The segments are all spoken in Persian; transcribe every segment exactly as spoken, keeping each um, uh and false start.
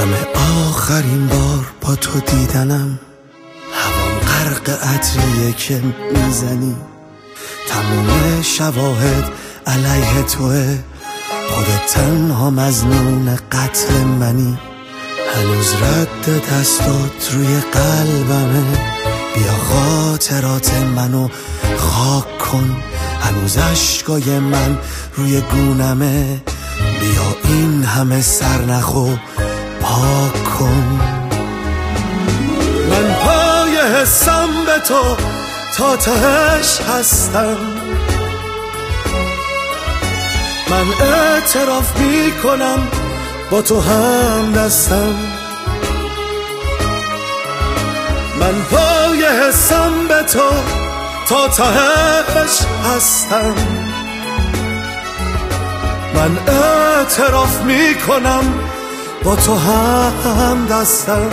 همه آخرین بار با تو دیدنم، هوام غرق عطریه که میزنی، تموم شواهد علیه توه، خودت تنها مظنون قتل منی. هنوز رد دستات روی قلبمه، بیا خاطرات منو خاک کن، هنوز عشقای من روی گونمه، بیا این همه سرنخو پاک کن. من پای حسم به تو تا تهش هستم، من اعتراف می کنم با تو هم دستم، من پای حسم به تو تا تهش هستم، من اعتراف می کنم با تو هم دستم.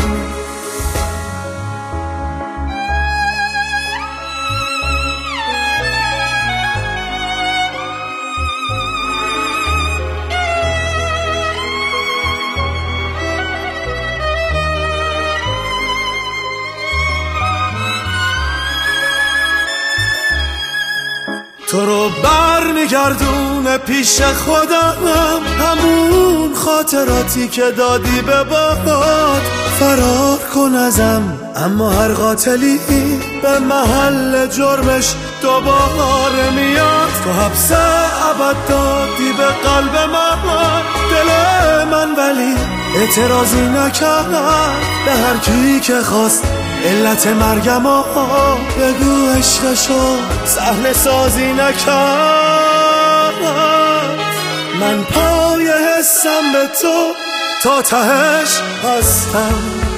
تو رو بر میگردونه پیش خودم، همون خاطراتی که دادی به باد. فرار کن ازم اما هر قاتلی به محل جرمش دوباره میاد. تو حبس ابد دادی به قلب من، دل من ولی اعتراضی نکرد به هر کی که خواست علت مرگم ها بگو عشقشو صحنه سازی نکرد. من پای حسم به تو تا تهش هستم،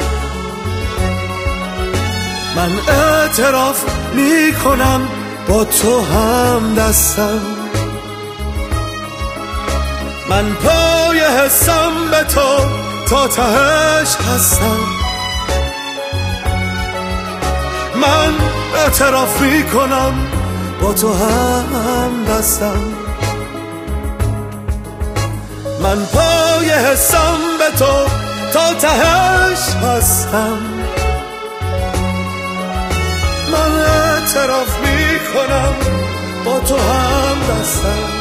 من اعتراف می کنم با تو هم دستم، من پای حسم به تو تا تهش هستم، من اعتراف می کنم با تو هم دستم، من پای حسم به تو تا تهش هستم، من اعتراف می کنم با تو هم دستم.